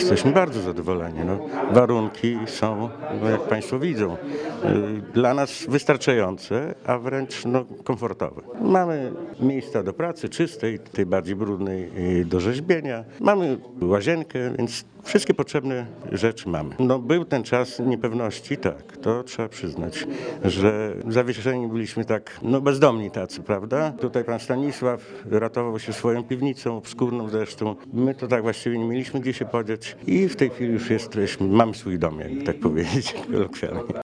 Jesteśmy bardzo zadowoleni. No, warunki są, no, jak Państwo widzą, dla nas wystarczające, a wręcz komfortowe. Mamy miejsca do pracy czystej, tej bardziej brudnej do rzeźbienia. Mamy łazienkę, więc wszystkie potrzebne rzeczy mamy. No, był ten czas niepewności, tak, to trzeba przyznać, że zawieszeni byliśmy tak, bezdomni tacy, prawda? Tutaj pan Stanisław ratował się swoją piwnicą, obskurną zresztą. My to tak właściwie nie mieliśmy gdzie się podzieć i w tej chwili już jesteśmy, mamy swój dom, jakby tak powiedzieć kolokwialnie.